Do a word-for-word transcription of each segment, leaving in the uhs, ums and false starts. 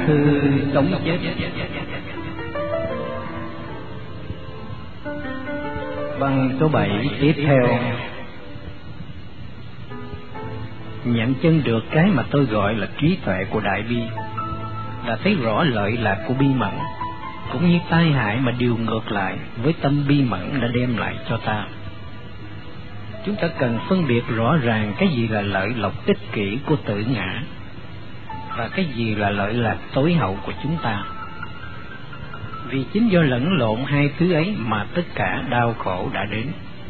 thư sống chết. Văn số bảy tiếp theo. Nhận chân được cái mà tôi gọi là trí tuệ của Đại Bi, là thấy rõ lợi lạc của bi mẫn, cũng như tai hại mà điều ngược lại với tâm bi mẫn đã đem lại cho ta. Chúng ta cần phân biệt rõ ràng cái gì là lợi lộc ích kỷ của tự ngã và cái gì là lợi lạc tối hậu của chúng ta. Vì chính do lẫn lộn hai thứ ấy mà tất cả đau khổ đã đến.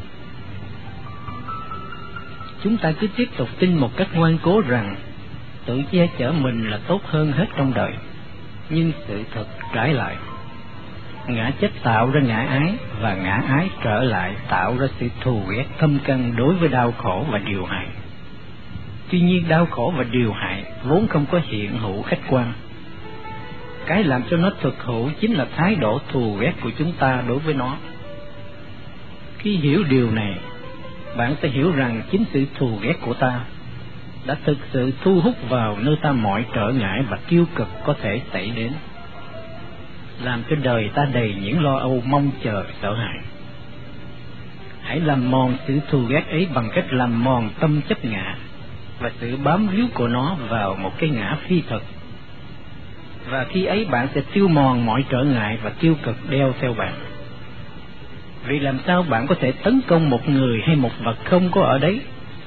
Chúng ta cứ tiếp tục tin một cách ngoan cố rằng tự che chở mình là tốt hơn hết trong đời, nhưng sự thật trái lại. Ngã chấp tạo ra ngã ái, và ngã ái trở lại tạo ra sự thù ghét thâm căn đối với đau khổ và điều hại. Tuy nhiên đau khổ và điều hại vốn không có hiện hữu khách quan. Cái làm cho nó thực hữu chính là thái độ thù ghét của chúng ta đối với nó. Khi hiểu điều này, bạn sẽ hiểu rằng chính sự thù ghét của ta đã thực sự thu hút vào nơi ta mọi trở ngại và tiêu cực có thể xảy đến, làm cho đời ta đầy những lo âu mong chờ sợ hãi. Hãy làm mòn sự thù ghét ấy bằng cách làm mòn tâm chấp ngã và sự bám víu của nó vào một cái ngã phi thực. Và khi ấy bạn sẽ tiêu mòn mọi trở ngại và tiêu cực đeo theo bạn. Vì làm sao bạn có thể tấn công một người hay một vật không có ở đấy?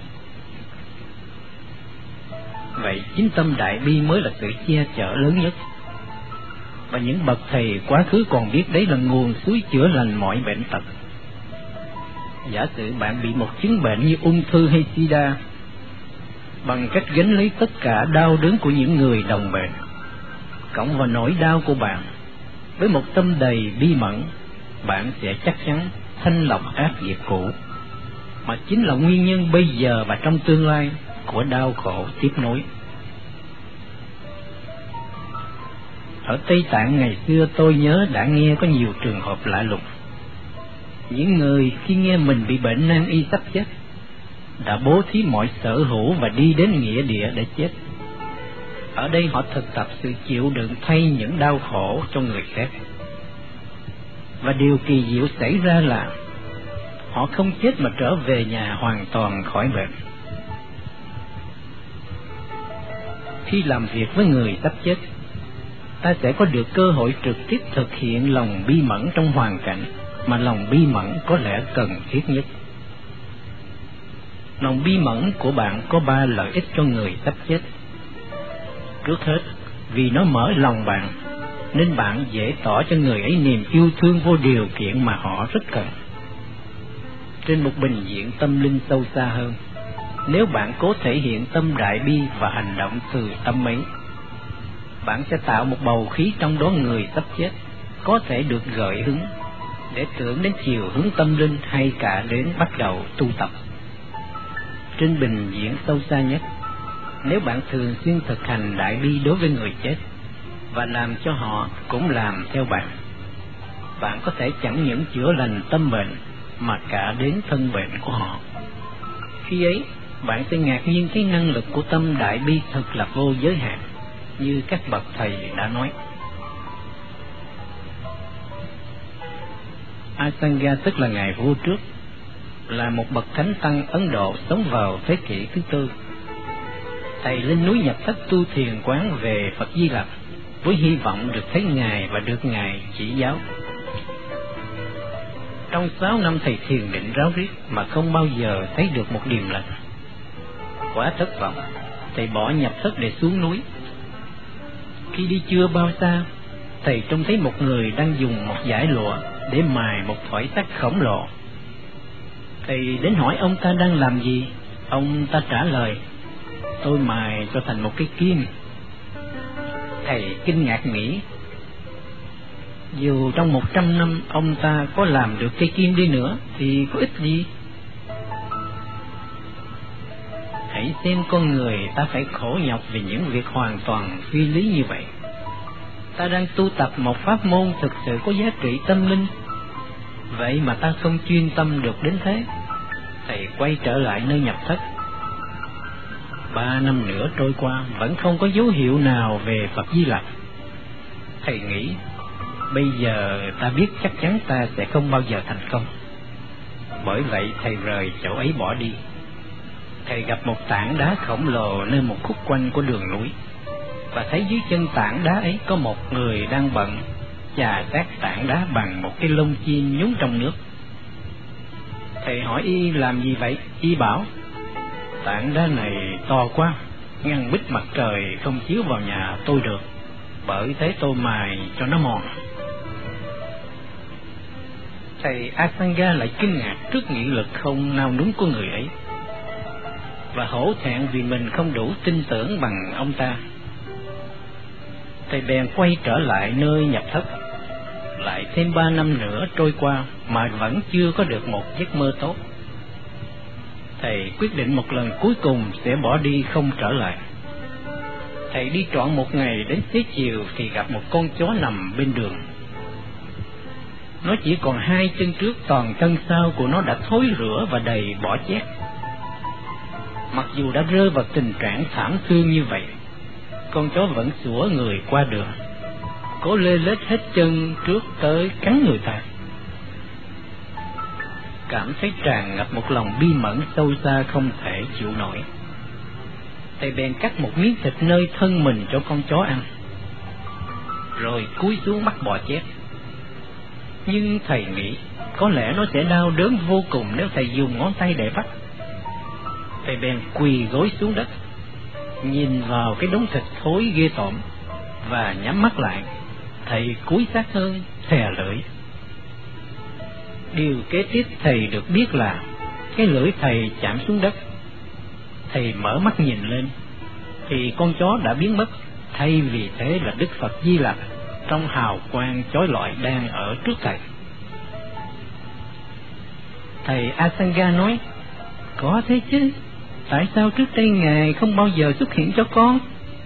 Vậy chính tâm Đại Bi mới là sự che chở lớn nhất. Và những bậc thầy quá khứ còn biết đấy là nguồn suối chữa lành mọi bệnh tật. Giả sử bạn bị một chứng bệnh như ung thư hay sida, bằng cách gánh lấy tất cả đau đớn của những người đồng bệnh, cộng vào nỗi đau của bạn, với một tâm đầy bi mẫn, bạn sẽ chắc chắn thanh lọc ác nghiệp cũ, mà chính là nguyên nhân bây giờ và trong tương lai của đau khổ tiếp nối. Ở Tây Tạng ngày xưa tôi nhớ đã nghe có nhiều trường hợp lạ lùng. Những người khi nghe mình bị bệnh nan y sắp chết đã bố thí mọi sở hữu và đi đến nghĩa địa để chết. Ở đây họ thực tập sự chịu đựng thay những đau khổ cho người khác. Và điều kỳ diệu xảy ra là họ không chết mà trở về nhà hoàn toàn khỏi bệnh. Khi làm việc với người sắp chết, ta sẽ có được cơ hội trực tiếp thực hiện lòng bi mẫn trong hoàn cảnh mà lòng bi mẫn có lẽ cần thiết nhất. Lòng bi mẫn của bạn có ba lợi ích cho người sắp chết. Trước hết, vì nó mở lòng bạn, nên bạn dễ tỏ cho người ấy niềm yêu thương vô điều kiện mà họ rất cần. Trên một bình diện tâm linh sâu xa hơn, nếu bạn cố thể hiện tâm Đại Bi và hành động từ tâm ấy, bạn sẽ tạo một bầu khí trong đó người sắp chết có thể được gợi hứng để tưởng đến chiều hướng tâm linh hay cả đến bắt đầu tu tập. Trên bình diện sâu xa nhất, nếu bạn thường xuyên thực hành Đại Bi đối với người chết và làm cho họ cũng làm theo bạn, bạn có thể chẳng những chữa lành tâm bệnh mà cả đến thân bệnh của họ. Khi ấy, bạn sẽ ngạc nhiên cái năng lực của tâm Đại Bi thật là vô giới hạn, như các bậc thầy đã nói. Asanga, tức là ngài vua trước, là một bậc thánh tăng Ấn Độ sống vào thế kỷ thứ tư. Thầy lên núi Nhập Thất tu thiền quán về Phật Di Lặc với hy vọng được thấy ngài và được ngài chỉ giáo. Trong sáu năm thầy thiền định ráo riết mà không bao giờ thấy được một điềm lành. Quá thất vọng, thầy bỏ Nhập Thất để xuống núi. Khi đi chưa bao xa, thầy trông thấy một người đang dùng một dải lụa để mài một thỏi sắt khổng lồ. Thầy đến hỏi ông ta đang làm gì. Ông ta trả lời: tôi mài cho thành một cái kim. Thầy kinh ngạc nghĩ, dù trong một trăm năm ông ta có làm được cây kim đi nữa thì có ích gì. Hãy xem con người ta phải khổ nhọc vì những việc hoàn toàn phi lý như vậy. Ta đang tu tập một pháp môn thực sự có giá trị tâm linh, vậy mà ta không chuyên tâm được đến thế. Thầy quay trở lại nơi Nhập Thất. Ba năm nữa trôi qua vẫn không có dấu hiệu nào về Phật Di Lặc. Thầy nghĩ bây giờ ta biết chắc chắn ta sẽ không bao giờ thành công. Bởi vậy thầy rời chỗ ấy bỏ đi. Thầy gặp một tảng đá khổng lồ nơi một khúc quanh của đường núi, và thấy dưới chân tảng đá ấy có một người đang bận chà sát tảng đá bằng một cái lông chim nhúng trong nước. Thầy hỏi y làm gì vậy? Y bảo tảng đá này to quá, ngăn bích mặt trời không chiếu vào nhà tôi được, bởi thế tôi mài cho nó mòn. Thầy Asanga lại kinh ngạc trước nghị lực không nao núng của người ấy, và hổ thẹn vì mình không đủ tin tưởng bằng ông ta. Thầy bèn quay trở lại nơi nhập thất. Lại thêm ba năm nữa trôi qua mà vẫn chưa có được một giấc mơ tốt. Thầy quyết định một lần cuối cùng sẽ bỏ đi không trở lại. Thầy đi trọn một ngày, đến xế chiều thì gặp một con chó nằm bên đường. Nó chỉ còn hai chân trước, toàn thân sau của nó đã thối rữa và đầy bọ chét. Mặc dù đã rơi vào tình trạng thảm thương như vậy, con chó vẫn sủa người qua đường, cố lê lết hết chân trước tới cắn người ta. Cảm thấy tràn ngập một lòng bi mẫn sâu xa không thể chịu nổi. Thầy bèn cắt một miếng thịt nơi thân mình cho con chó ăn, rồi cúi xuống bắt bọ chét. Nhưng thầy nghĩ có lẽ nó sẽ đau đớn vô cùng nếu thầy dùng ngón tay để bắt. Thầy bèn quỳ gối xuống đất, nhìn vào cái đống thịt thối ghê tởm, và nhắm mắt lại. Thầy cúi sát hơn, thè lưỡi. Điều kế tiếp thầy được biết là cái lưỡi thầy chạm xuống đất. Thầy mở mắt nhìn lên thì con chó đã biến mất, thay vì thế là Đức Phật Di Lặc trong hào quang chói lọi đang ở trước thầy. Thầy Asanga nói: có thế chứ, tại sao trước đây Ngài không bao giờ xuất hiện cho con?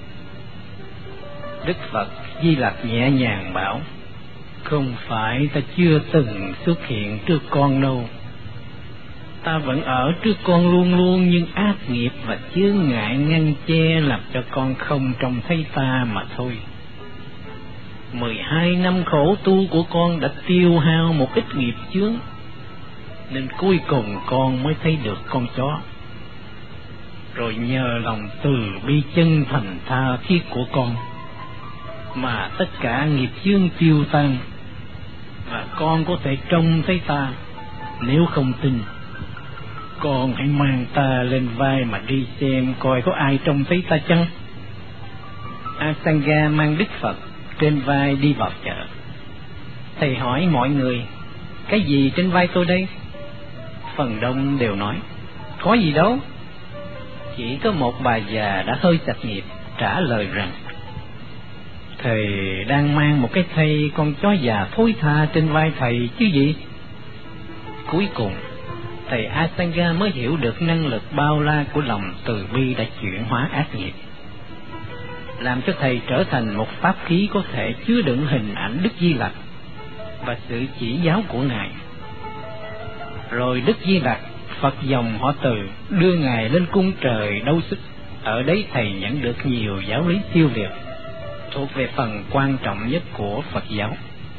Đức Phật Di Lặc nhẹ nhàng bảo: không phải ta chưa từng xuất hiện trước con đâu. Ta vẫn ở trước con luôn luôn, nhưng ác nghiệp và chướng ngại ngăn che làm cho con không trông thấy ta mà thôi. Mười hai năm khổ tu của con đã tiêu hao một ít nghiệp chướng, nên cuối cùng con mới thấy được con chó. Rồi nhờ lòng từ bi chân thành tha thiết của con mà tất cả nghiệp chướng tiêu tan, và con có thể trông thấy ta. Nếu không tin, con hãy mang ta lên vai mà đi xem coi có ai trông thấy ta chăng. Asanga mang Đức Phật trên vai đi vào chợ. Thầy hỏi mọi người: cái gì trên vai tôi đây? Phần đông đều nói: có gì đâu. Chỉ có một bà già đã hơi sạch nghiệp trả lời rằng: thầy đang mang một cái thây con chó già thối tha trên vai thầy chứ gì. Cuối cùng thầy Asanga mới hiểu được năng lực bao la của lòng từ bi đã chuyển hóa ác nghiệp, làm cho thầy trở thành một pháp khí có thể chứa đựng hình ảnh Đức Di Lặc và sự chỉ giáo của Ngài. Rồi Đức Di Lặc, Phật dòng họ Từ, đưa Ngài lên cung trời đấu sức. Ở đấy thầy nhận được nhiều giáo lý siêu việt, thuộc về phần quan trọng nhất của Phật giáo.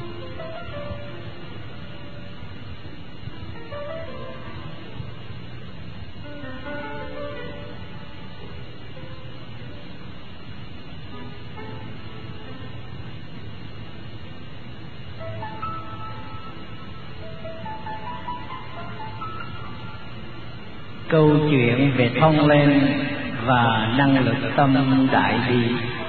Câu chuyện về thông lên và năng lực tâm đại bi.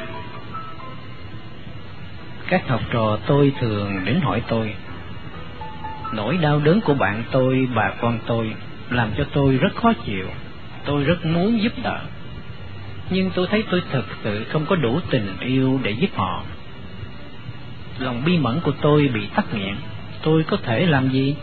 Các học trò tôi thường đến hỏi tôi: nỗi đau đớn của bạn tôi, bà con tôi làm cho tôi rất khó chịu. Tôi rất muốn giúp đỡ, nhưng tôi thấy tôi thực sự không có đủ tình yêu để giúp họ. Lòng bi mẫn của tôi bị tắc nghẽn. Tôi có thể làm gì?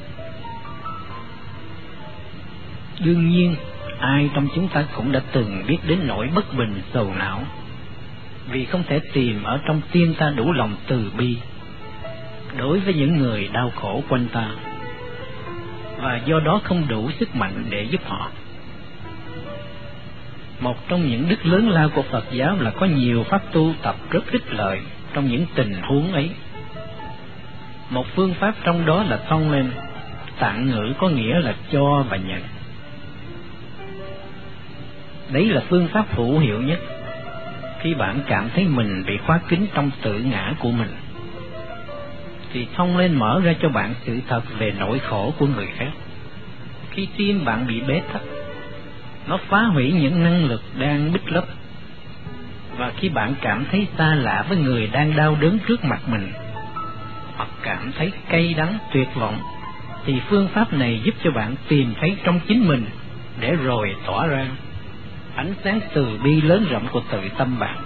Đương nhiên, ai trong chúng ta cũng đã từng biết đến nỗi bất bình sầu não, vì không thể tìm ở trong tim ta đủ lòng từ bi đối với những người đau khổ quanh ta, và do đó không đủ sức mạnh để giúp họ. Một trong những đức lớn lao của Phật giáo là có nhiều pháp tu tập rất ích lợi trong những tình huống ấy. Một phương pháp trong đó là thông lên. Tạng ngữ có nghĩa là cho và nhận. Đấy là phương pháp hữu hiệu nhất khi bạn cảm thấy mình bị khóa kín trong tự ngã của mình, thì thông lên mở ra cho bạn sự thật về nỗi khổ của người khác. Khi tim bạn bị bế tắc, nó phá hủy những năng lực đang bít lấp. Và khi bạn cảm thấy xa lạ với người đang đau đớn trước mặt mình, hoặc cảm thấy cay đắng tuyệt vọng, thì phương pháp này giúp cho bạn tìm thấy trong chính mình, để rồi tỏa ra ánh sáng từ bi lớn rộng của tự tâm bạn.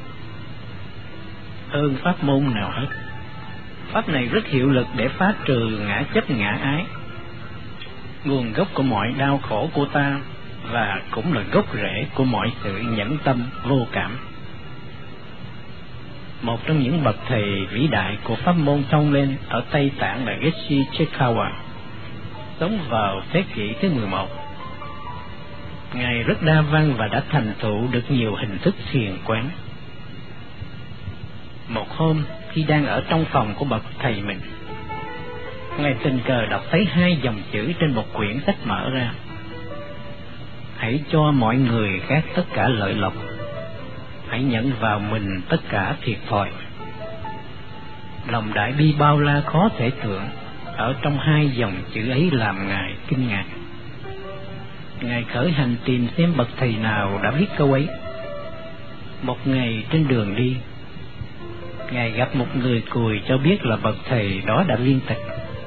Hơn pháp môn nào hết, pháp này rất hiệu lực để phá trừ ngã chấp ngã ái, nguồn gốc của mọi đau khổ của ta, và cũng là gốc rễ của mọi sự nhẫn tâm vô cảm. Một trong những bậc thầy vĩ đại của pháp môn thông lên ở Tây Tạng là Geshe Chekawa, sống vào thế kỷ thứ mười một. Ngài rất đa văn và đã thành tựu được nhiều hình thức thiền quán. Một hôm, khi đang ở trong phòng của bậc thầy mình, Ngài tình cờ đọc thấy hai dòng chữ trên một quyển sách mở ra: hãy cho mọi người khác tất cả lợi lộc, hãy nhận vào mình tất cả thiệt thòi. Lòng đại bi bao la khó thể tưởng ở trong hai dòng chữ ấy làm Ngài kinh ngạc. Ngài khởi hành tìm xem bậc thầy nào đã viết câu ấy. Một ngày trên đường đi, Ngài gặp một người cùi cho biết là bậc thầy đó đã liên tịch.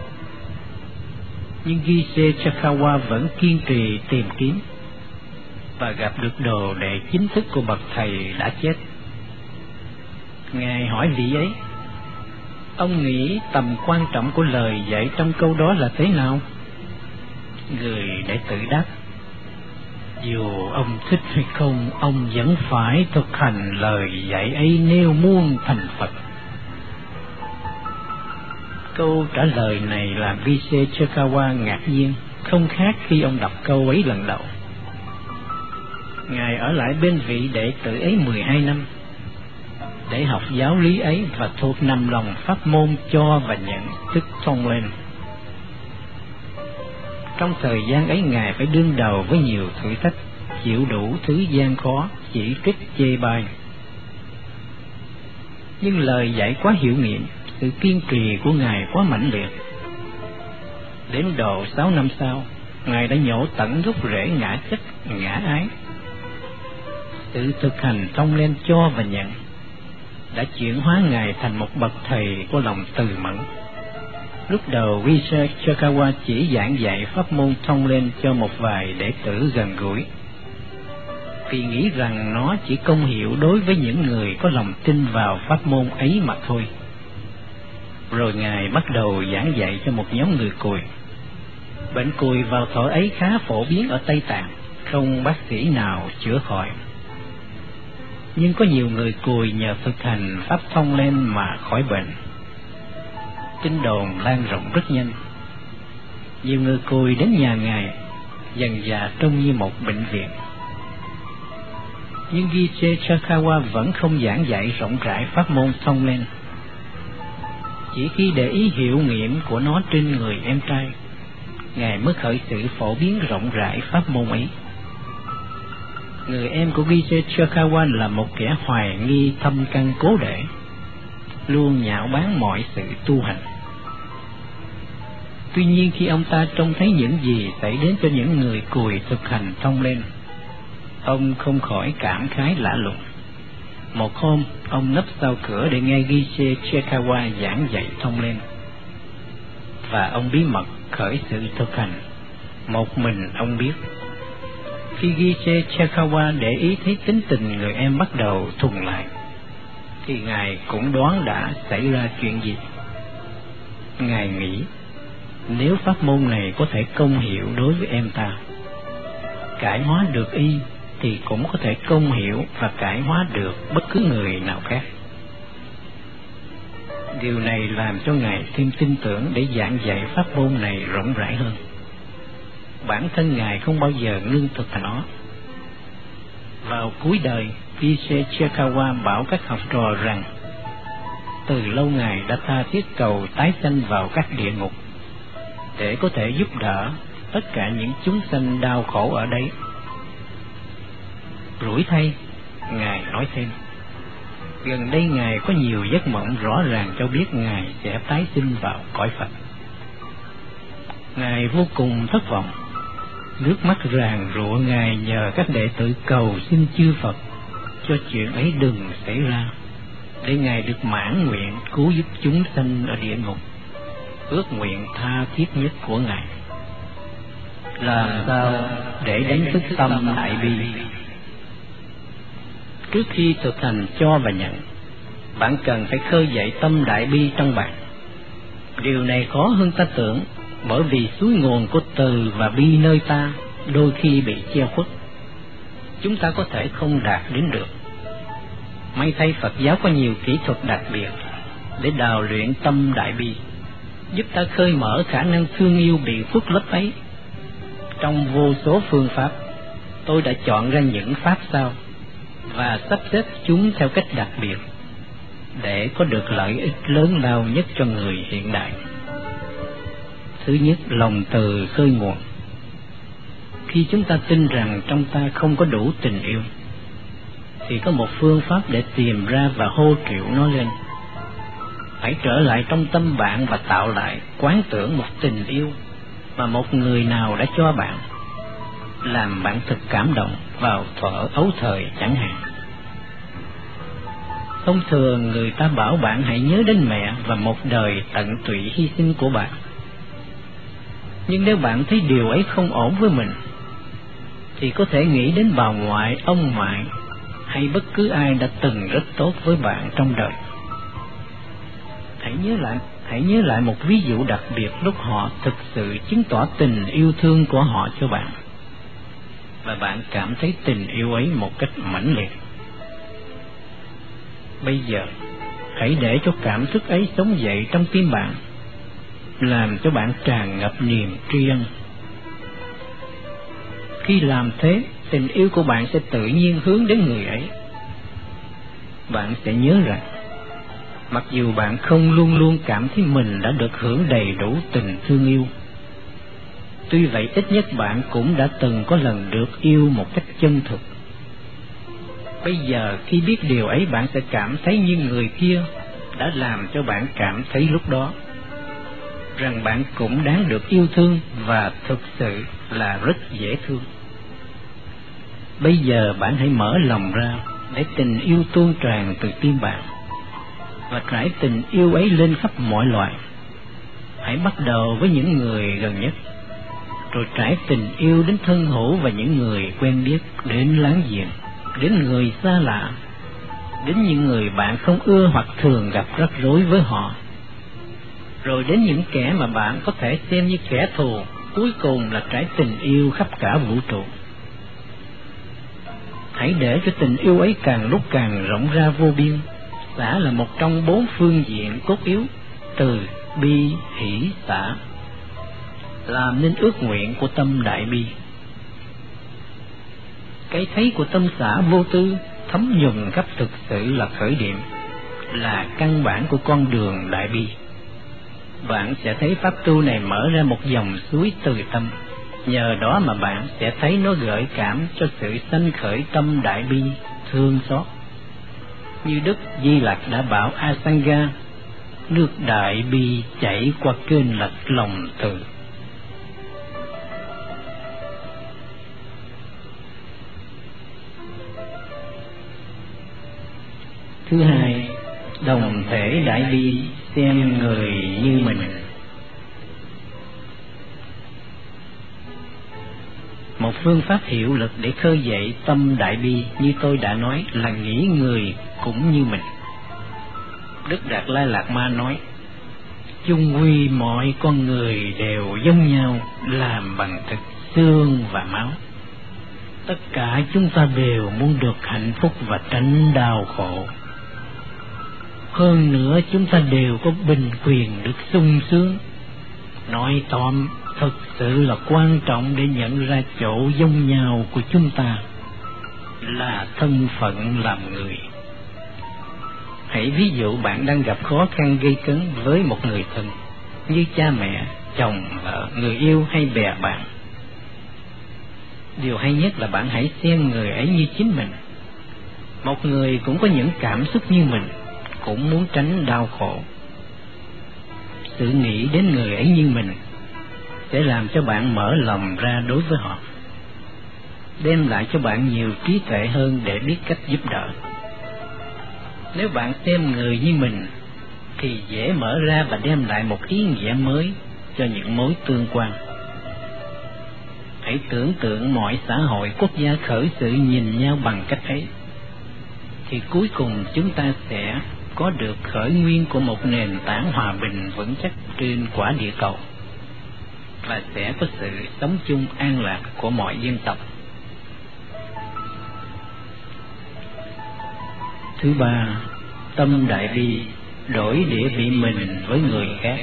Nhưng Geshe Chekawa vẫn kiên trì tìm kiếm, và gặp được đồ đệ chính thức của bậc thầy đã chết. Ngài hỏi vị ấy: ông nghĩ tầm quan trọng của lời dạy trong câu đó là thế nào? Người đệ tử đáp: dù ông thích hay không, ông vẫn phải thực hành lời dạy ấy nếu muốn thành Phật. Câu trả lời này làm Geshe Chekawa ngạc nhiên, không khác khi ông đọc câu ấy lần đầu. Ngài ở lại bên vị đệ tử ấy mười hai năm để học giáo lý ấy và thuộc nằm lòng pháp môn cho và nhận, tức thông lên. Trong thời gian ấy, Ngài phải đương đầu với nhiều thử thách, chịu đủ thứ gian khó, chỉ trích chê bai. Nhưng lời dạy quá hiệu nghiệm, sự kiên trì của Ngài quá mãnh liệt. Đến độ sáu năm sau, Ngài đã nhổ tận gốc rễ ngã chấp, ngã ái. Sự thực hành thông lên cho và nhận đã chuyển hóa Ngài thành một bậc thầy của lòng từ mẫn. Lúc đầu, Geshe Chekawa chỉ giảng dạy pháp môn thông lên cho một vài đệ tử gần gũi, vì nghĩ rằng nó chỉ công hiệu đối với những người có lòng tin vào pháp môn ấy mà thôi. Rồi Ngài bắt đầu giảng dạy cho một nhóm người cùi. Bệnh cùi vào thuở ấy khá phổ biến ở Tây Tạng, không bác sĩ nào chữa khỏi. Nhưng có nhiều người cùi nhờ thực hành pháp thông lên mà khỏi bệnh. Tin đồn lan rộng rất nhanh. Nhiều người cùi đến nhà Ngài, dần dà trông như một bệnh viện. Nhưng Geshe Chekawa vẫn không giảng dạy rộng rãi pháp môn thông lên. Chỉ khi để ý hiệu nghiệm của nó trên người em trai, Ngài mới khởi sự phổ biến rộng rãi pháp môn ấy. Người em của Geshe Chekawa là một kẻ hoài nghi thâm căn cố để, luôn nhạo báng mọi sự tu hành. Tuy nhiên, khi ông ta trông thấy những gì xảy đến cho những người cùi thực hành thông lên, ông không khỏi cảm khái lạ lùng. Một hôm, ông nấp sau cửa để nghe Geshe Chekawa giảng dạy thông lên, và ông bí mật khởi sự thực hành. Một mình ông biết. Khi Geshe Chekawa để ý thấy tính tình người em bắt đầu thùng lại, thì Ngài cũng đoán đã xảy ra chuyện gì. Ngài nghĩ, nếu pháp môn này có thể công hiệu đối với em ta, cải hóa được y, thì cũng có thể công hiểu và cải hóa được bất cứ người nào khác. Điều này làm cho Ngài thêm tin tưởng để giảng dạy pháp môn này rộng rãi hơn. Bản thân Ngài không bao giờ ngưng thực hành nó. Vào cuối đời, Geshe Chekawa bảo các học trò rằng từ lâu Ngài đã tha thiết cầu tái sanh vào các địa ngục để có thể giúp đỡ tất cả những chúng sanh đau khổ ở đây. Rủi thay, Ngài nói thêm, gần đây Ngài có nhiều giấc mộng rõ ràng cho biết Ngài sẽ tái sinh vào cõi Phật. Ngài vô cùng thất vọng, nước mắt ràn rụa Ngài nhờ các đệ tử cầu xin chư Phật cho chuyện ấy đừng xảy ra, để Ngài được mãn nguyện cứu giúp chúng sanh ở địa ngục, ước nguyện tha thiết nhất của Ngài. Làm sao để đánh thức tâm đại bi? Trước khi thực hành cho và nhận, bạn cần phải khơi dậy tâm đại bi trong bạn. Điều này khó hơn ta tưởng, bởi vì suối nguồn của từ và bi nơi ta đôi khi bị che khuất, chúng ta có thể không đạt đến được. May thay Phật giáo có nhiều kỹ thuật đặc biệt để đào luyện tâm đại bi, giúp ta khơi mở khả năng thương yêu bị khuất lấp ấy. Trong vô số phương pháp, tôi đã chọn ra những pháp sau và sắp xếp chúng theo cách đặc biệt để có được lợi ích lớn lao nhất cho người hiện đại. Thứ nhất, lòng từ khơi nguồn. Khi chúng ta tin rằng trong ta không có đủ tình yêu, thì có một phương pháp để tìm ra và hô triệu nó lên. Hãy trở lại trong tâm bạn và tạo lại, quán tưởng một tình yêu mà một người nào đã cho bạn, làm bạn thực cảm động vào thuở ấu thời chẳng hạn. Thông thường người ta bảo bạn hãy nhớ đến mẹ và một đời tận tụy hy sinh của bạn. Nhưng nếu bạn thấy điều ấy không ổn với mình, thì có thể nghĩ đến bà ngoại, ông ngoại hay bất cứ ai đã từng rất tốt với bạn trong đời. Hãy nhớ lại, hãy nhớ lại một ví dụ đặc biệt lúc họ thực sự chứng tỏ tình yêu thương của họ cho bạn, và bạn cảm thấy tình yêu ấy một cách mãnh liệt. Bây giờ, hãy để cho cảm thức ấy sống dậy trong tim bạn, làm cho bạn tràn ngập niềm tri ân. Khi làm thế, tình yêu của bạn sẽ tự nhiên hướng đến người ấy. Bạn sẽ nhớ rằng, mặc dù bạn không luôn luôn cảm thấy mình đã được hưởng đầy đủ tình thương yêu, tuy vậy ít nhất bạn cũng đã từng có lần được yêu một cách chân thực. Bây giờ khi biết điều ấy, bạn sẽ cảm thấy như người kia đã làm cho bạn cảm thấy lúc đó, rằng bạn cũng đáng được yêu thương và thực sự là rất dễ thương. Bây giờ bạn hãy mở lòng ra để tình yêu tuôn tràn từ tim bạn, và trải tình yêu ấy lên khắp mọi loài. Hãy bắt đầu với những người gần nhất, rồi trải tình yêu đến thân hữu và những người quen biết, đến láng giềng, đến người xa lạ, đến những người bạn không ưa hoặc thường gặp rắc rối với họ, rồi đến những kẻ mà bạn có thể xem như kẻ thù. Cuối cùng là trải tình yêu khắp cả vũ trụ. Hãy để cho tình yêu ấy càng lúc càng rộng ra vô biên. Xả là một trong bốn phương diện cốt yếu: từ, bi, hỷ, xả, làm nên ước nguyện của tâm đại bi. Cái thấy của tâm xả vô tư, thấm nhuần khắp thực sự là khởi điểm, là căn bản của con đường đại bi. Bạn sẽ thấy pháp tu này mở ra một dòng suối từ tâm. Nhờ đó mà bạn sẽ thấy nó gợi cảm cho sự sanh khởi tâm đại bi, thương xót. Như Đức Di Lặc đã bảo Asanga, nước đại bi chảy qua kênh lạch lòng từ. Thứ hai, đồng thể đại bi, xem người như mình. Một phương pháp hiệu lực để khơi dậy tâm đại bi, như tôi đã nói, là nghĩ người cũng như mình. Đức Đạt Lai Lạt Ma nói, chung quy mọi con người đều giống nhau, làm bằng thịt, xương và máu. Tất cả chúng ta đều muốn được hạnh phúc và tránh đau khổ. Hơn nữa chúng ta đều có bình quyền được sung sướng. Nói tóm, thực sự là quan trọng để nhận ra chỗ giống nhau của chúng ta là thân phận làm người. Hãy ví dụ bạn đang gặp khó khăn gây cấn với một người thân, như cha mẹ, chồng, vợ, người yêu hay bè bạn. Điều hay nhất là bạn hãy xem người ấy như chính mình. Một người cũng có những cảm xúc như mình, cũng muốn tránh đau khổ. Sự nghĩ đến người ấy như mình sẽ làm cho bạn mở lòng ra đối với họ, đem lại cho bạn nhiều trí tuệ hơn để biết cách giúp đỡ. Nếu bạn xem người như mình thì dễ mở ra và đem lại một ý nghĩa mới cho những mối tương quan. Hãy tưởng tượng mọi xã hội quốc gia khởi sự nhìn nhau bằng cách ấy, thì cuối cùng chúng ta sẽ có được khởi nguyên của một nền tảng hòa bình vững chắc trên quả địa cầu, và sẽ có sự sống chung an lạc của mọi dân tộc. Thứ ba, tâm đại bi đổi địa vị mình với người khác.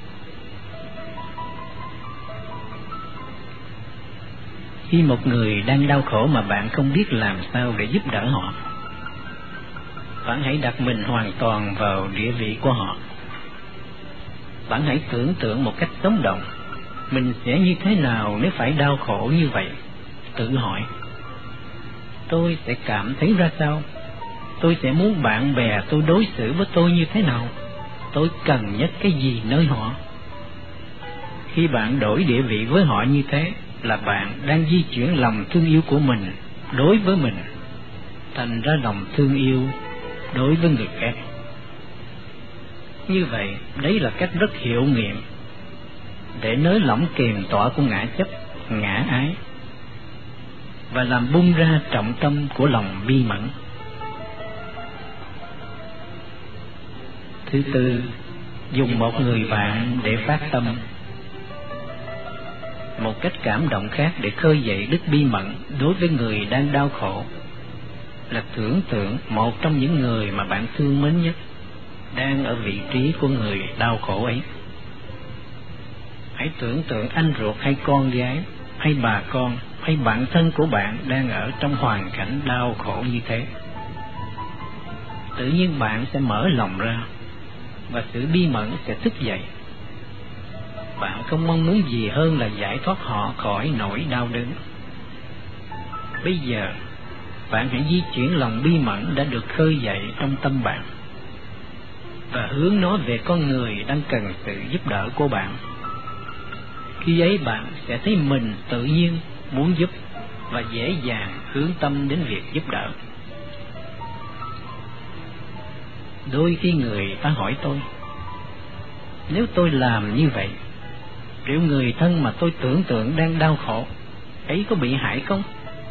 Khi một người đang đau khổ mà bạn không biết làm sao để giúp đỡ họ, bạn hãy đặt mình hoàn toàn vào địa vị của họ. Bạn hãy tưởng tượng một cách sống động, mình sẽ như thế nào nếu phải đau khổ như vậy. Tự hỏi, tôi sẽ cảm thấy ra sao? Tôi sẽ muốn bạn bè tôi đối xử với tôi như thế nào? Tôi cần nhất cái gì nơi họ? Khi bạn đổi địa vị với họ như thế, là bạn đang di chuyển lòng thương yêu của mình đối với mình thành ra lòng thương yêu đối với người khác. Như vậy, đấy là cách rất hiệu nghiệm để nới lỏng kiềm tỏa của ngã chấp, ngã ái, và làm bung ra trọng tâm của lòng bi mẫn. Thứ tư, dùng một người bạn để phát tâm. Một cách cảm động khác để khơi dậy đức bi mẫn đối với người đang đau khổ là tưởng tượng một trong những người mà bạn thương mến nhất đang ở vị trí của người đau khổ ấy. Hãy tưởng tượng anh ruột hay con gái hay bà con hay bạn thân của bạn đang ở trong hoàn cảnh đau khổ như thế. Tự nhiên bạn sẽ mở lòng ra và sự bi mẫn sẽ thức dậy. Bạn không mong muốn gì hơn là giải thoát họ khỏi nỗi đau đớn. Bây giờ, bạn hãy di chuyển lòng bi mẫn đã được khơi dậy trong tâm bạn và hướng nó về con người đang cần sự giúp đỡ của bạn. Khi ấy bạn sẽ thấy mình tự nhiên muốn giúp và dễ dàng hướng tâm đến việc giúp đỡ. Đôi khi người ta hỏi tôi, nếu tôi làm như vậy, liệu người thân mà tôi tưởng tượng đang đau khổ ấy có bị hại không?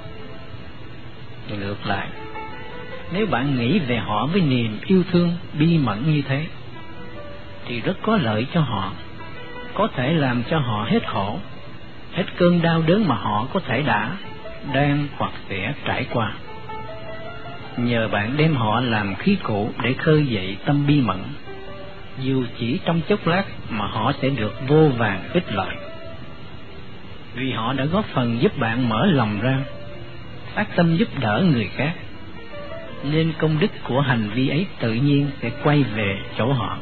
Ngược lại, nếu bạn nghĩ về họ với niềm yêu thương bi mẫn như thế, thì rất có lợi cho họ, có thể làm cho họ hết khổ, hết cơn đau đớn mà họ có thể đã, đang hoặc sẽ trải qua. Nhờ bạn đem họ làm khí cụ để khơi dậy tâm bi mẫn, dù chỉ trong chốc lát mà họ sẽ được vô vàn ích lợi. Vì họ đã góp phần giúp bạn mở lòng ra, phát tâm giúp đỡ người khác, nên công đức của hành vi ấy tự nhiên sẽ quay về chỗ họ.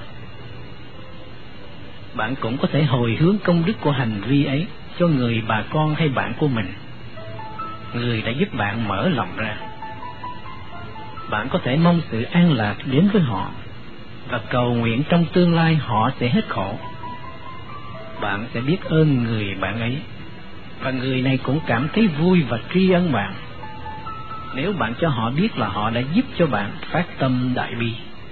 Bạn cũng có thể hồi hướng công đức của hành vi ấy cho người bà con hay bạn của mình, người đã giúp bạn mở lòng ra. Bạn có thể mong sự an lạc đến với họ và cầu nguyện trong tương lai họ sẽ hết khổ. Bạn sẽ biết ơn người bạn ấy, và người này cũng cảm thấy vui và tri ân bạn nếu bạn cho họ biết là họ đã giúp cho bạn phát tâm đại bi.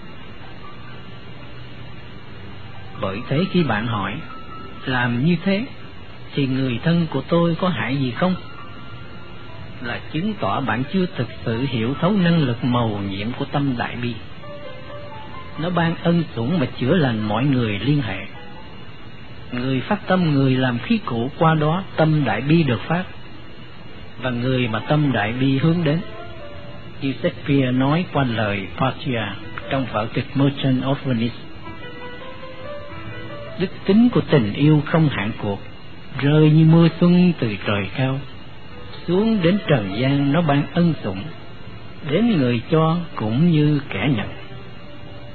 Bởi thế khi bạn hỏi, làm như thế thì người thân của tôi có hại gì không, là chứng tỏ bạn chưa thực sự hiểu thấu năng lực mầu nhiệm của tâm đại bi. Nó ban ân sủng mà chữa lành mọi người liên hệ. Người phát tâm, người làm khí cụ, qua đó tâm đại bi được phát, và người mà tâm đại bi hướng đến, như Shakespeare nói qua lời Portia trong vở kịch Merchant of Venice. Đức tính của tình yêu không hạn cuộc, rơi như mưa xuân từ trời cao, xuống đến trần gian nó ban ân sủng, đến người cho cũng như kẻ nhận.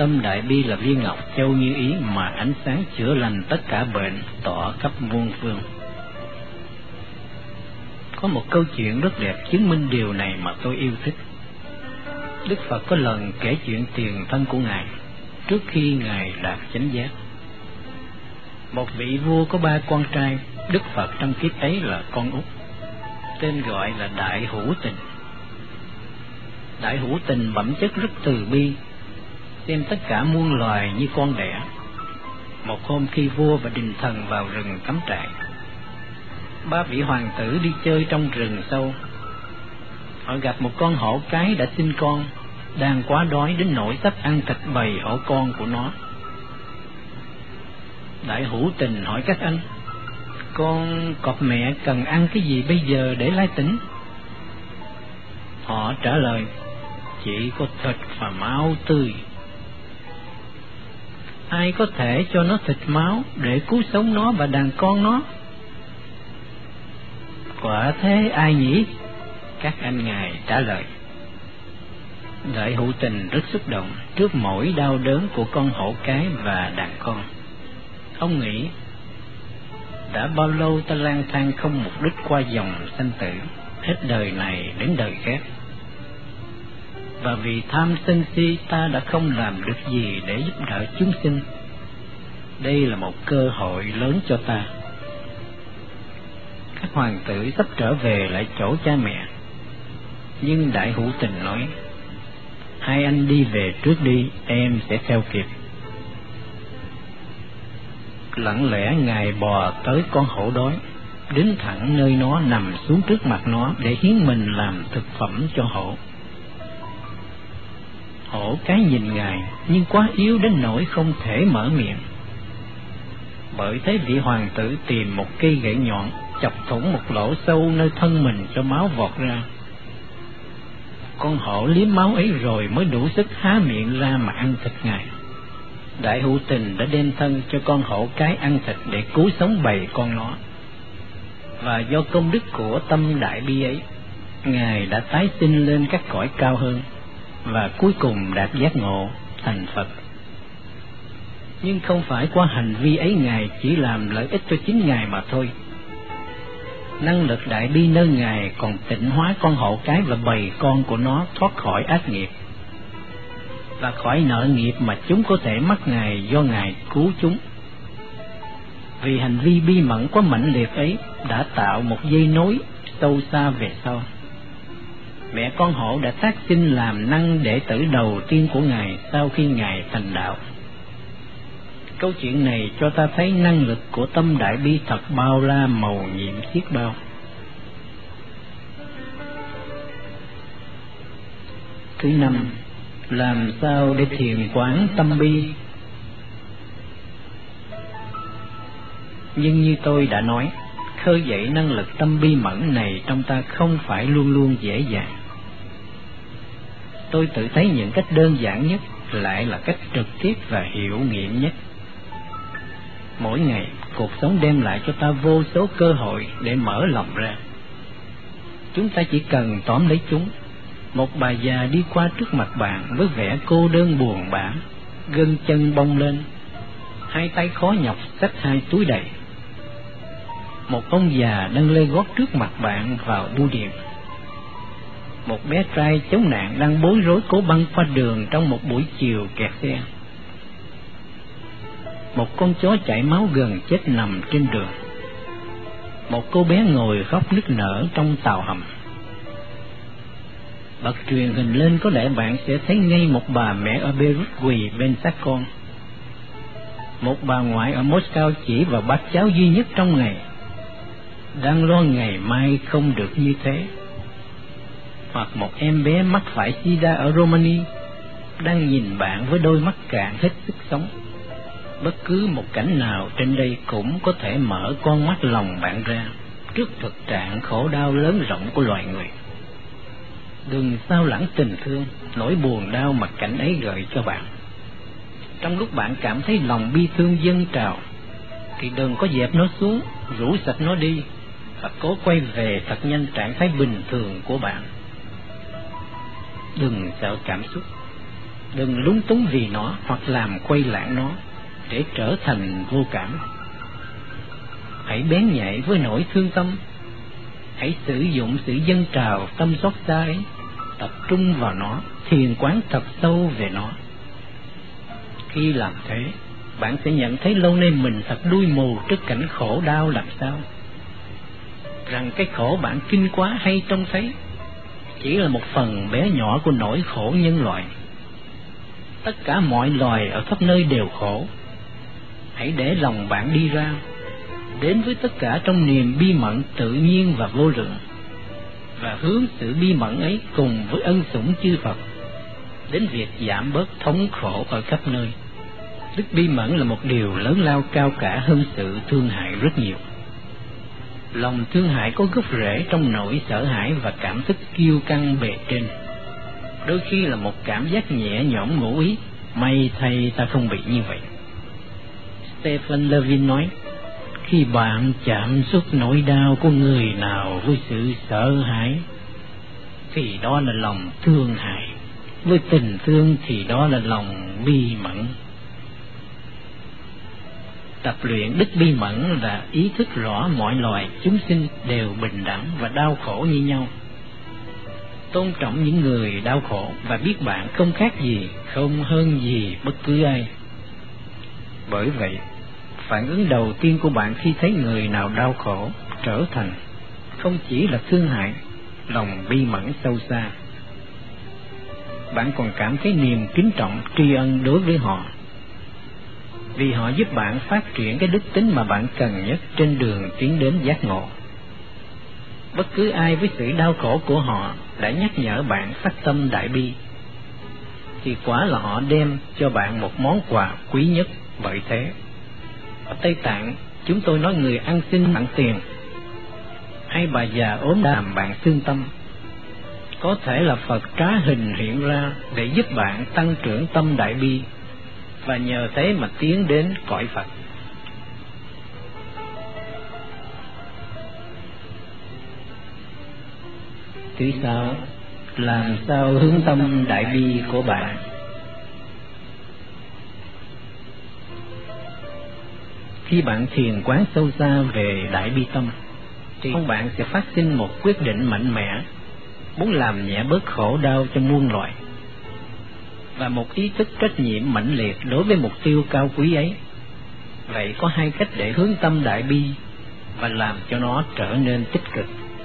Tâm Đại Bi là viên ngọc châu như ý mà ánh sáng chữa lành tất cả bệnh, tỏa khắp muôn phương. Có một câu chuyện rất đẹp chứng minh điều này mà tôi yêu thích. Đức Phật có lần kể chuyện tiền thân của Ngài trước khi Ngài đạt chánh giác. Một vị vua có ba con trai, Đức Phật trong kiếp ấy là con út, tên gọi là Đại Hữu Tình. Đại Hữu Tình bẩm chất rất từ bi, xem tất cả muôn loài như con đẻ. Một hôm khi vua và đình thần vào rừng cắm trại, ba vị hoàng tử đi chơi trong rừng sâu. Họ gặp một con hổ cái đã sinh con, đang quá đói đến nỗi sắp ăn thịt bầy hổ con của nó. Đại Hữu Tình hỏi các anh: con cọp mẹ cần ăn cái gì bây giờ để lai tỉnh? Họ trả lời: chỉ có thịt và máu tươi. Ai có thể cho nó thịt máu để cứu sống nó và đàn con nó? Quả thế ai nhỉ? Các anh ngài trả lời. Đại Hữu Tình rất xúc động trước mỗi đau đớn của con hổ cái và đàn con. Ông nghĩ: đã bao lâu ta lang thang không mục đích qua dòng sanh tử, hết đời này đến đời khác, và vì tham sân si ta đã không làm được gì để giúp đỡ chúng sinh. Đây là một cơ hội lớn cho ta. Các hoàng tử sắp trở về lại chỗ cha mẹ, nhưng Đại Hữu Tình nói: hai anh đi về trước đi, em sẽ theo kịp. Lặng lẽ Ngài bò tới con hổ đói, đến thẳng nơi nó nằm xuống trước mặt nó để hiến mình làm thực phẩm cho hổ. Hổ cái nhìn Ngài nhưng quá yếu đến nỗi không thể mở miệng. Bởi thế vị hoàng tử tìm một cây gậy nhọn, chọc thủng một lỗ sâu nơi thân mình cho máu vọt ra. Con hổ liếm máu ấy rồi mới đủ sức há miệng ra mà ăn thịt Ngài. Đại Hữu Tình đã đem thân cho con hổ cái ăn thịt để cứu sống bầy con nó. Và do công đức của tâm đại bi ấy, Ngài đã tái sinh lên các cõi cao hơn, và cuối cùng đạt giác ngộ thành Phật. Nhưng không phải qua hành vi ấy Ngài chỉ làm lợi ích cho chính Ngài mà thôi. Năng lực đại bi nơi Ngài còn tịnh hóa con hổ cái và bầy con của nó thoát khỏi ác nghiệp và khỏi nợ nghiệp mà chúng có thể mắc Ngài do Ngài cứu chúng. Vì hành vi bi mẫn quá mãnh liệt ấy đã tạo một dây nối sâu xa về sau. Mẹ con hổ đã tác sinh làm năng đệ tử đầu tiên của Ngài sau khi Ngài thành đạo. Câu chuyện này cho ta thấy năng lực của tâm đại bi thật bao la màu nhiệm xiết bao. Thứ năm, làm sao để thiền quán tâm bi? Nhưng như tôi đã nói, khơi dậy năng lực tâm bi mẫn này trong ta không phải luôn luôn dễ dàng. Tôi tự thấy những cách đơn giản nhất lại là cách trực tiếp và hiệu nghiệm nhất. Mỗi ngày, cuộc sống đem lại cho ta vô số cơ hội để mở lòng ra. Chúng ta chỉ cần tóm lấy chúng. Một bà già đi qua trước mặt bạn với vẻ cô đơn buồn bã, gân chân bong lên, hai tay khó nhọc xách hai túi đầy. Một ông già đang lê gót trước mặt bạn vào bưu điện. Một bé trai chống nạn đang bối rối cố băng qua đường trong một buổi chiều kẹt xe. Một con chó chảy máu gần chết nằm trên đường. Một cô bé ngồi khóc nức nở trong tàu hầm. Bật truyền hình lên có lẽ bạn sẽ thấy ngay một bà mẹ ở Beirut quỳ bên xác con. Một bà ngoại ở Moscow chỉ vào bát cháo duy nhất trong ngày, đang lo ngày mai không được như thế. Hoặc một em bé mắc phải sida ở Romania đang nhìn bạn với đôi mắt cạn hết sức sống. Bất cứ một cảnh nào trên đây cũng có thể mở con mắt lòng bạn ra trước thực trạng khổ đau lớn rộng của loài người. Đừng sao lãng tình thương, nỗi buồn đau mà cảnh ấy gợi cho bạn. Trong lúc bạn cảm thấy lòng bi thương dâng trào, thì đừng có dẹp nó xuống, rũ sạch nó đi, và cố quay về thật nhanh trạng thái bình thường của bạn. Đừng sợ cảm xúc. Đừng lúng túng vì nó hoặc làm quay lãng nó để trở thành vô cảm. Hãy bén nhạy với nỗi thương tâm. Hãy sử dụng sự dâng trào tâm xót xa ấy, tập trung vào nó, thiền quán thật sâu về nó. Khi làm thế, bạn sẽ nhận thấy lâu nay mình thật đuôi mù trước cảnh khổ đau làm sao. Rằng cái khổ bạn kinh quá hay trông thấy chỉ là một phần bé nhỏ của nỗi khổ nhân loại. Tất cả mọi loài ở khắp nơi đều khổ. Hãy để lòng bạn đi ra, đến với tất cả trong niềm bi mẫn tự nhiên và vô lượng, và hướng sự bi mẫn ấy cùng với ân sủng chư Phật đến việc giảm bớt thống khổ ở khắp nơi. Đức bi mẫn là một điều lớn lao cao cả hơn sự thương hại rất nhiều. Lòng thương hại có gốc rễ trong nỗi sợ hãi và cảm thức kiêu căng bề trên. Đôi khi là một cảm giác nhẹ nhõm ngụ ý, may thay ta không bị như vậy. Stephen Levin nói, khi bạn chạm xúc nỗi đau của người nào với sự sợ hãi, thì đó là lòng thương hại. Với tình thương thì đó là lòng bi mẫn. Tập luyện đức bi mẫn là ý thức rõ mọi loài chúng sinh đều bình đẳng và đau khổ như nhau. Tôn trọng những người đau khổ và biết bạn không khác gì, không hơn gì bất cứ ai. Bởi vậy, phản ứng đầu tiên của bạn khi thấy người nào đau khổ trở thành không chỉ là thương hại, lòng bi mẫn sâu xa. Bạn còn cảm thấy niềm kính trọng, tri ân đối với họ, vì họ giúp bạn phát triển cái đức tính mà bạn cần nhất trên đường tiến đến giác ngộ. Bất cứ ai với sự đau khổ của họ đã nhắc nhở bạn phát tâm đại bi, thì quả là họ đem cho bạn một món quà quý nhất. Bởi thế, ở Tây Tạng chúng tôi nói người ăn xin bạn tiền, hay bà già ốm đàm bạn thương tâm, có thể là Phật trá hình hiện ra để giúp bạn tăng trưởng tâm đại bi, và nhờ thế mà tiến đến cõi Phật. Thứ sáu, làm sao hướng tâm đại bi của bạn. Khi bạn thiền quán sâu xa về đại bi tâm, thì bạn sẽ phát sinh một quyết định mạnh mẽ, muốn làm nhẹ bớt khổ đau cho muôn loài, và một ý thức trách nhiệm mãnh liệt đối với mục tiêu cao quý ấy. Vậy có hai cách để hướng tâm đại bi và làm cho nó trở nên tích cực.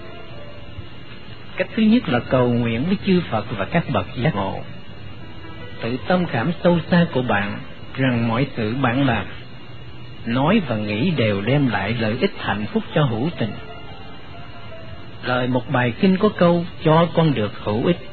Cách thứ nhất là cầu nguyện với chư Phật và các bậc giác ngộ. Tự tâm khảm sâu xa của bạn rằng mọi sự bạn làm, nói và nghĩ đều đem lại lợi ích hạnh phúc cho hữu tình. Lời một bài kinh có câu cho con được hữu ích.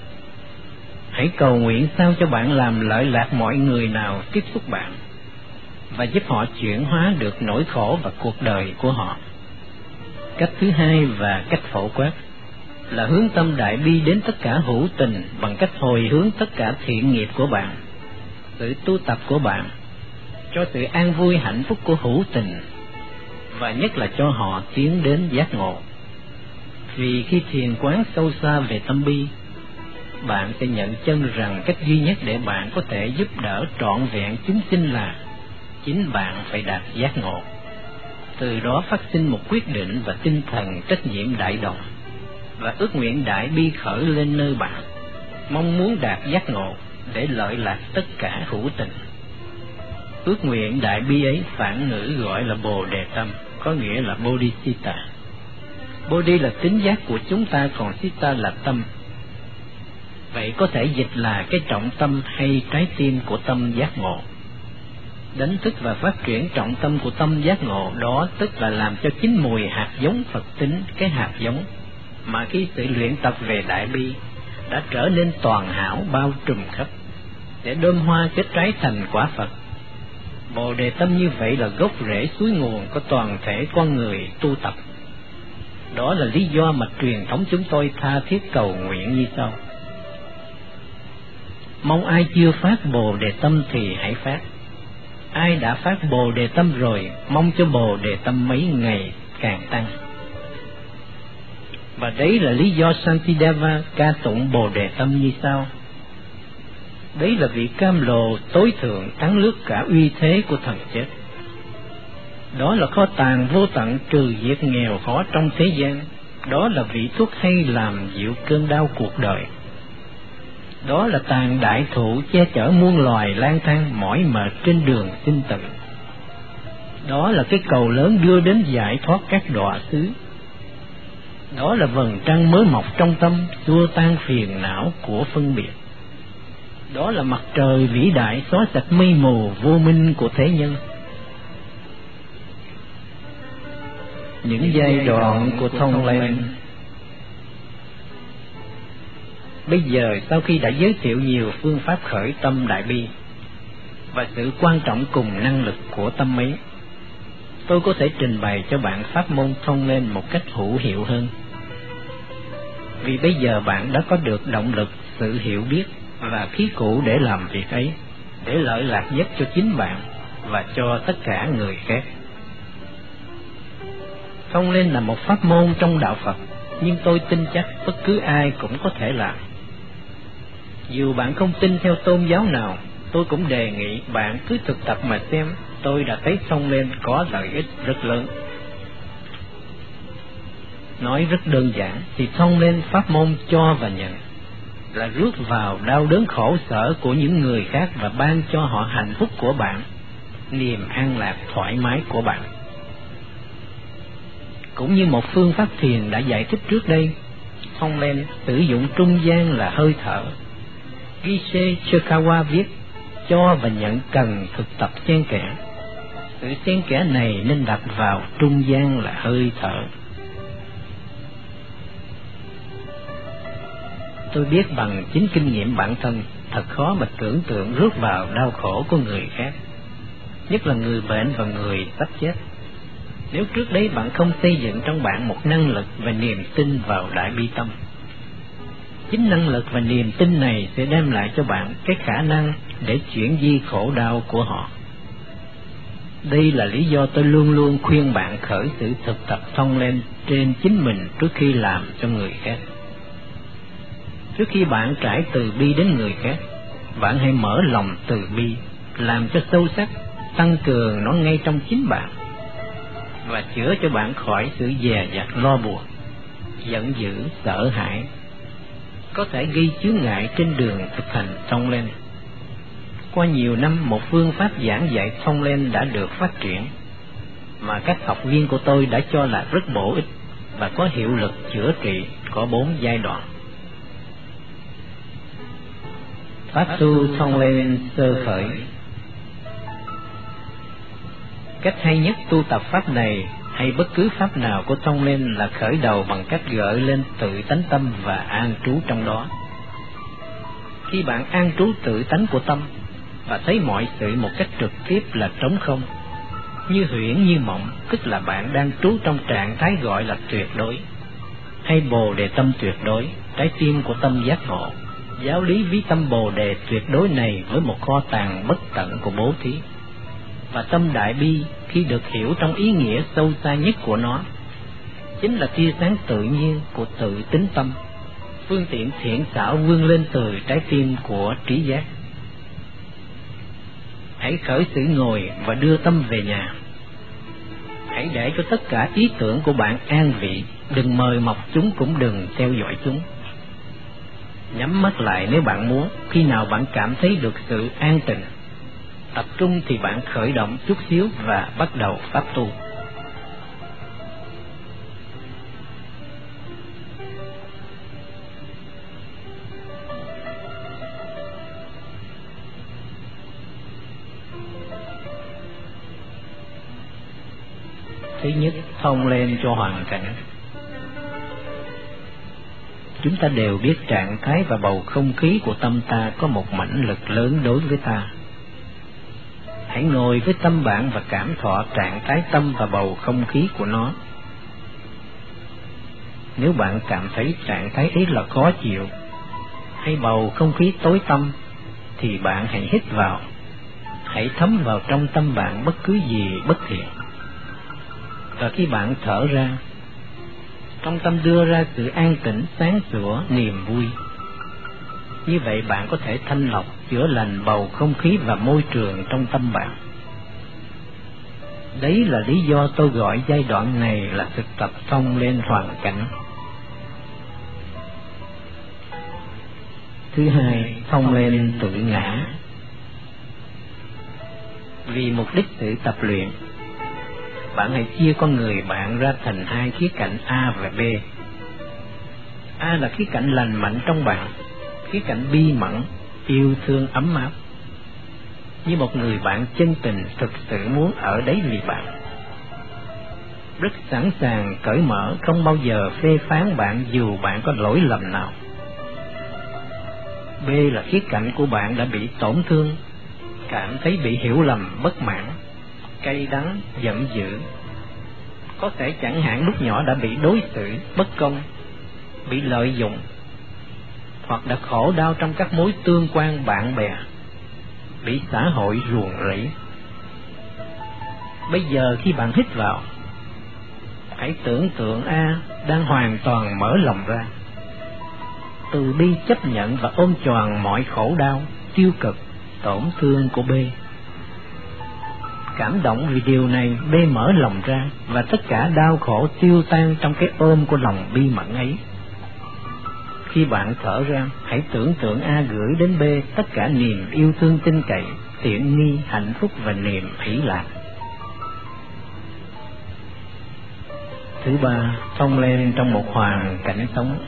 Hãy cầu nguyện sao cho bạn làm lợi lạc mọi người nào tiếp xúc bạn, và giúp họ chuyển hóa được nỗi khổ và cuộc đời của họ. Cách thứ hai và cách phổ quát là hướng tâm đại bi đến tất cả hữu tình bằng cách hồi hướng tất cả thiện nghiệp của bạn, sự tu tập của bạn, cho sự an vui hạnh phúc của hữu tình, và nhất là cho họ tiến đến giác ngộ. Vì khi thiền quán sâu xa về tâm bi, bạn sẽ nhận chân rằng cách duy nhất để bạn có thể giúp đỡ trọn vẹn chúng sinh là chính bạn phải đạt giác ngộ. Từ đó phát sinh một quyết định và tinh thần trách nhiệm đại đồng, và ước nguyện đại bi khởi lên nơi bạn, mong muốn đạt giác ngộ để lợi lạc tất cả hữu tình. Ước nguyện đại bi ấy phản ngữ gọi là Bồ Đề Tâm, có nghĩa là Bodhicitta. Bodhi là tính giác của chúng ta, còn Citta là tâm. Vậy có thể dịch là cái trọng tâm hay trái tim của tâm giác ngộ. Đánh thức và phát triển trọng tâm của tâm giác ngộ đó tức là làm cho chín mùi hạt giống Phật tính, cái hạt giống mà khi sự luyện tập về đại bi đã trở nên toàn hảo bao trùm khắp, để đơm hoa kết trái thành quả Phật. Bồ Đề Tâm như vậy là gốc rễ suối nguồn của toàn thể con người tu tập. Đó là lý do mà truyền thống chúng tôi tha thiết cầu nguyện như sau: mong ai chưa phát Bồ Đề Tâm thì hãy phát. Ai đã phát Bồ Đề Tâm rồi, mong cho Bồ Đề Tâm mấy ngày càng tăng. Và đấy là lý do Santideva ca tụng Bồ Đề Tâm như sau: Đấy là vị cam lồ tối thượng thắng lướt cả uy thế của thần chết. Đó là kho tàng vô tận trừ diệt nghèo khó trong thế gian. Đó là vị thuốc hay làm dịu cơn đau cuộc đời. Đó là tàn đại thụ che chở muôn loài lang thang mỏi mệt trên đường sinh tử. Đó là cái cầu lớn đưa đến giải thoát các đọa xứ. Đó là vầng trăng mới mọc trong tâm, xua tan phiền não của phân biệt. Đó là mặt trời vĩ đại xóa sạch mây mù vô minh của thế nhân. Những giai đoạn của thông lên. Bây giờ sau khi đã giới thiệu nhiều phương pháp khởi tâm đại bi và sự quan trọng cùng năng lực của tâm ấy, tôi có thể trình bày cho bạn pháp môn thông lên một cách hữu hiệu hơn. Vì bây giờ bạn đã có được động lực, sự hiểu biết và khí cụ để làm việc ấy, để lợi lạc nhất cho chính bạn và cho tất cả người khác. Thông lên là một pháp môn trong đạo Phật, nhưng tôi tin chắc bất cứ ai cũng có thể làm. Dù bạn không tin theo tôn giáo nào, tôi cũng đề nghị bạn cứ thực tập mà xem. Tôi đã thấy thông lên có lợi ích rất lớn. Nói rất đơn giản thì thông lên pháp môn cho và nhận, là rước vào đau đớn khổ sở của những người khác và ban cho họ hạnh phúc của bạn, niềm an lạc thoải mái của bạn. Cũng như một phương pháp thiền đã giải thích trước đây, thông lên sử dụng trung gian là hơi thở. Gishe Chikawa viết, cho và nhận cần thực tập xen kẽ. Sự xen kẽ này nên đặt vào trung gian là hơi thở. Tôi biết bằng chính kinh nghiệm bản thân, thật khó mà tưởng tượng rước vào đau khổ của người khác, nhất là người bệnh và người sắp chết, nếu trước đấy bạn không xây dựng trong bạn một năng lực và niềm tin vào đại bi tâm. Chính năng lực và niềm tin này sẽ đem lại cho bạn cái khả năng để chuyển di khổ đau của họ. Đây là lý do tôi luôn luôn khuyên bạn khởi sự thực tập thông lên trên chính mình trước khi làm cho người khác. Trước khi bạn trải từ bi đến người khác, bạn hãy mở lòng từ bi, làm cho sâu sắc, tăng cường nó ngay trong chính bạn, và chữa cho bạn khỏi sự dè dặt lo buồn, giận dữ, sợ hãi, có thể gây chướng ngại trên đường thực hành thông lên. Qua nhiều năm, một phương pháp giảng dạy thông lên đã được phát triển, mà các học viên của tôi đã cho là rất bổ ích và có hiệu lực chữa trị, có bốn giai đoạn. Pháp tu thông lên sơ khởi. Cách hay nhất tu tập pháp này hay bất cứ pháp nào của thông lên là khởi đầu bằng cách gợi lên tự tánh tâm và an trú trong đó. Khi bạn an trú tự tánh của tâm và thấy mọi sự một cách trực tiếp là trống không, như huyễn như mộng, tức là bạn đang trú trong trạng thái gọi là tuyệt đối, hay bồ đề tâm tuyệt đối, trái tim của tâm giác ngộ. Giáo lý ví tâm bồ đề tuyệt đối này với một kho tàng bất tận của bố thí, và tâm đại bi khi được hiểu trong ý nghĩa sâu xa nhất của nó, chính là tia sáng tự nhiên của tự tính tâm, phương tiện thiện xảo vươn lên từ trái tim của trí giác. Hãy khởi sự ngồi và đưa tâm về nhà. Hãy để cho tất cả ý tưởng của bạn an vị, đừng mời mọc chúng, cũng đừng theo dõi chúng. Nhắm mắt lại nếu bạn muốn. Khi nào bạn cảm thấy được sự an tịnh, tập trung thì bạn khởi động chút xíu và bắt đầu pháp tu. Thứ nhất, thông lên cho hoàn cảnh. Chúng ta đều biết trạng thái và bầu không khí của tâm ta có một mãnh lực lớn đối với ta. Hãy ngồi với tâm bạn và cảm thọ trạng thái tâm và bầu không khí của nó. Nếu bạn cảm thấy trạng thái ấy là khó chịu hay bầu không khí tối tăm, thì bạn hãy hít vào, hãy thấm vào trong tâm bạn bất cứ gì bất thiện. Và khi bạn thở ra, trong tâm đưa ra sự an tĩnh, sáng sủa, niềm vui. Như vậy bạn có thể thanh lọc, chữa lành bầu không khí và môi trường trong tâm bạn. Đấy là lý do tôi gọi giai đoạn này là thực tập xông lên hoàn cảnh. Thứ hai, xông lên tự ngã. Vì mục đích tự tập luyện, bạn hãy chia con người bạn ra thành hai khía cạnh A và B. A là khía cạnh lành mạnh trong bạn, khía cạnh bi mẫn, yêu thương ấm áp. Như một người bạn chân tình thực sự muốn ở đấy vì bạn, rất sẵn sàng cởi mở, không bao giờ phê phán bạn dù bạn có lỗi lầm nào. B là khía cạnh của bạn đã bị tổn thương, cảm thấy bị hiểu lầm, bất mãn, cay đắng, giận dữ. Có thể chẳng hạn lúc nhỏ đã bị đối xử bất công, bị lợi dụng, hoặc đã khổ đau trong các mối tương quan bạn bè, bị xã hội ruồng rẫy. Bây giờ khi bạn hít vào, hãy tưởng tượng A đang hoàn toàn mở lòng ra, từ bi chấp nhận và ôm choàng mọi khổ đau, tiêu cực, tổn thương của B. Cảm động vì điều này, B mở lòng ra và tất cả đau khổ tiêu tan trong cái ôm của lòng bi mẫn ấy. Khi bạn thở ra, hãy tưởng tượng A gửi đến B tất cả niềm yêu thương tin cậy, tiện nghi, hạnh phúc và niềm hỷ lạc. Thứ ba, xông lên trong một hoàn cảnh sống.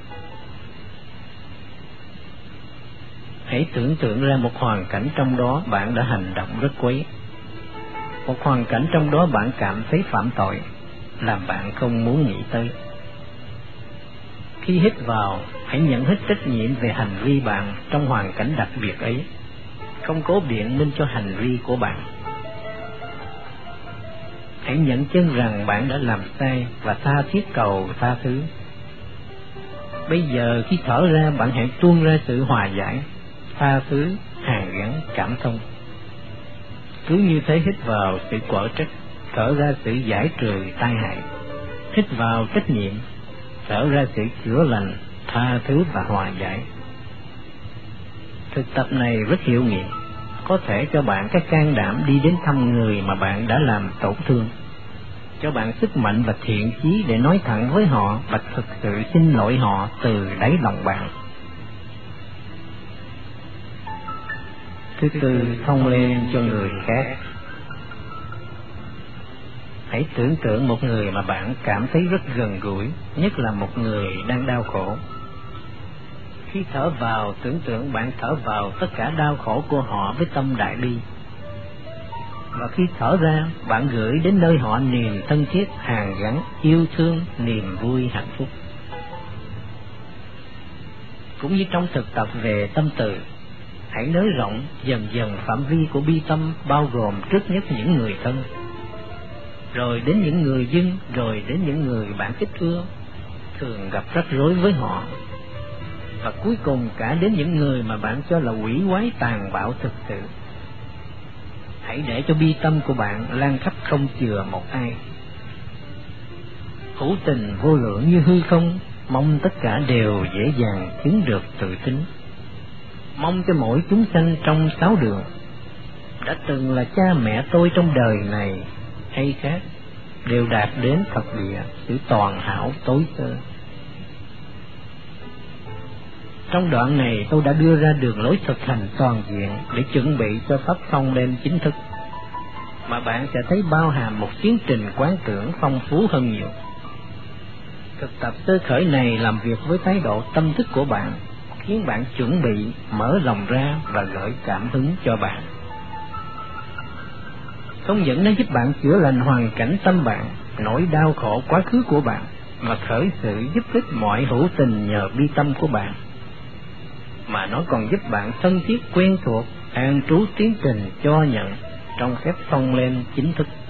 Hãy tưởng tượng ra một hoàn cảnh trong đó bạn đã hành động rất quấy. Một hoàn cảnh trong đó bạn cảm thấy phạm tội, làm bạn không muốn nghĩ tới. Khi hít vào, hãy nhận hết trách nhiệm về hành vi bạn trong hoàn cảnh đặc biệt ấy, không cố biện minh cho hành vi của bạn. Hãy nhận chân rằng bạn đã làm sai và tha thiết cầu tha thứ. Bây giờ khi thở ra, bạn hãy tuôn ra sự hòa giải, tha thứ, hàn gắn, cảm thông. Cứ như thế hít vào sự quở trách, thở ra sự giải trừ tai hại. Hít vào trách nhiệm, thở ra sự chữa lành, tha thứ và hòa giải. Thực tập này rất hiệu nghiệm, có thể cho bạn cái can đảm đi đến thăm người mà bạn đã làm tổn thương, cho bạn sức mạnh và thiện chí để nói thẳng với họ và thực sự xin lỗi họ từ đáy lòng bạn. Thứ tư, xông lên cho người khác. Hãy tưởng tượng một người mà bạn cảm thấy rất gần gũi, nhất là một người đang đau khổ. Khi thở vào, tưởng tượng bạn thở vào tất cả đau khổ của họ với tâm đại bi. Và khi thở ra, bạn gửi đến nơi họ niềm thân thiết, hàn gắn, yêu thương, niềm vui, hạnh phúc. Cũng như trong thực tập về tâm từ, hãy nới rộng dần dần phạm vi của bi tâm, bao gồm trước nhất những người thân, rồi đến những người dưng, rồi đến những người bạn thích ưa, thường gặp rắc rối với họ, và cuối cùng cả đến những người mà bạn cho là quỷ quái tàn bạo thực sự. Hãy để cho bi tâm của bạn lan khắp không chừa một ai. Hữu tình vô lượng như hư không, mong tất cả đều dễ dàng chứng được tự tính. Mong cho mỗi chúng sanh trong sáu đường đã từng là cha mẹ tôi trong đời này hay khác, đều đạt đến Phật địa sự toàn hảo tối sơ. Trong đoạn này tôi đã đưa ra đường lối thực hành toàn diện để chuẩn bị cho pháp xông lên chính thức, mà bạn sẽ thấy bao hàm một tiến trình quán tưởng phong phú hơn nhiều. Thực tập sơ khởi này làm việc với thái độ tâm thức của bạn, khiến bạn chuẩn bị mở lòng ra và gửi cảm hứng cho bạn. Không những nó giúp bạn chữa lành hoàn cảnh tâm bạn, nỗi đau khổ quá khứ của bạn, mà khởi sự giúp ích mọi hữu tình nhờ bi tâm của bạn, mà nó còn giúp bạn thân thiết quen thuộc, an trú tiến trình cho nhận trong phép xông lên chính thức.